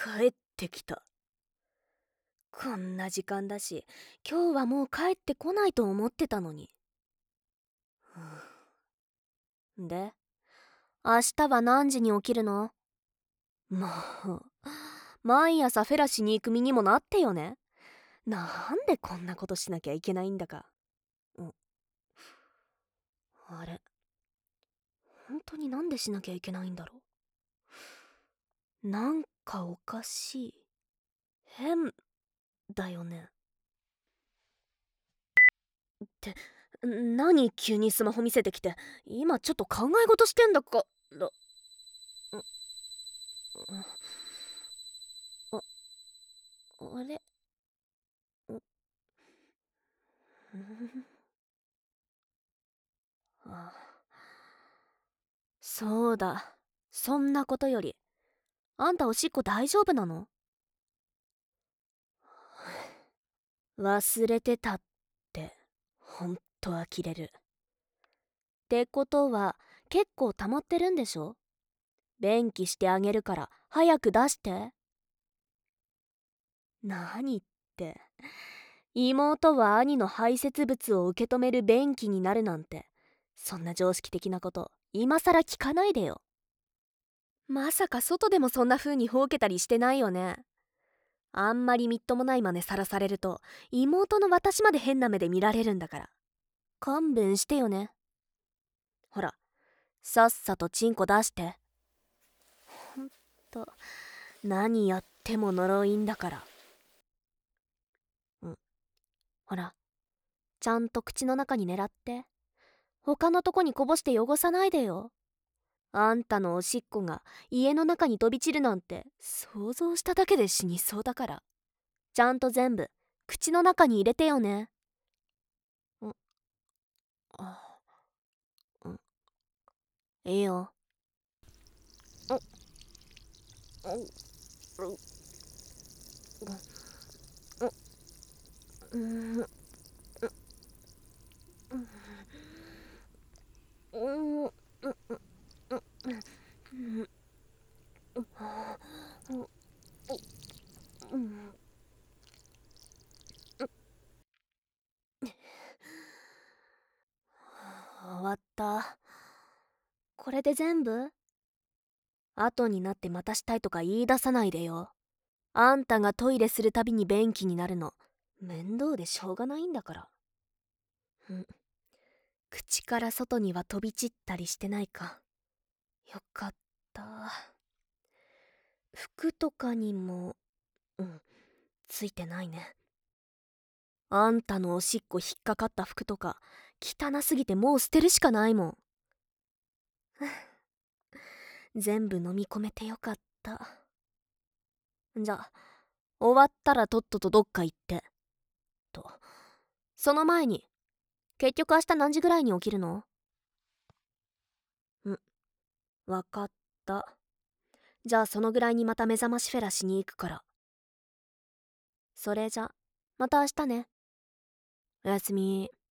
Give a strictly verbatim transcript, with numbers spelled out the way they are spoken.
帰ってきた。こんな時間だし、今日はもう帰ってこないと思ってたのに。で、明日は何時に起きるの？もう、毎朝フェラしに行く身にもなってよね。なんでこんなことしなきゃいけないんだか。んあれ、本当になんでしなきゃいけないんだろう。なんかおかしい。変だよね。って、何急にスマホ見せてきて。今ちょっと考え事してんだからああれあそうだ、そんなことより、あんたおしっこ大丈夫なの？忘れてたって、ほんと呆れる。ってことは結構溜まってるんでしょ？便器してあげるから早く出して。何って、妹は兄の排泄物を受け止める便器になるなんて、そんな常識的なこと今さら聞かないでよ。まさか外でもそんな風にほうけたりしてないよね。あんまりみっともない真似さらされると妹の私まで変な目で見られるんだから、勘弁してよね。ほら、さっさとチンコ出して。ほんと何やっても呪いんだから。うん、ほら、ちゃんと口の中に狙って。他のとこにこぼして汚さないでよ。あんたのおしっこが家の中に飛び散るなんて想像しただけで死にそうだから、ちゃんと全部口の中に入れてよね。んあうんいいよ。終わった。これで全部？後になってまたしたいとか言い出さないでよ。あんたがトイレするたびに便器になるの面倒でしょうがないんだから。ん口から外には飛び散ったりしてないか。よかった。服とかにも、うんついてないね。あんたのおしっこ引っかかった服とか汚すぎてもう捨てるしかないもん。全部飲み込めてよかった。じゃあ終わったらとっととどっか行ってと。その前に、結局明日何時ぐらいに起きるの？んわかった。じゃあそのぐらいにまた目覚ましフェラしに行くから。それじゃまた明日ね。おやすみ。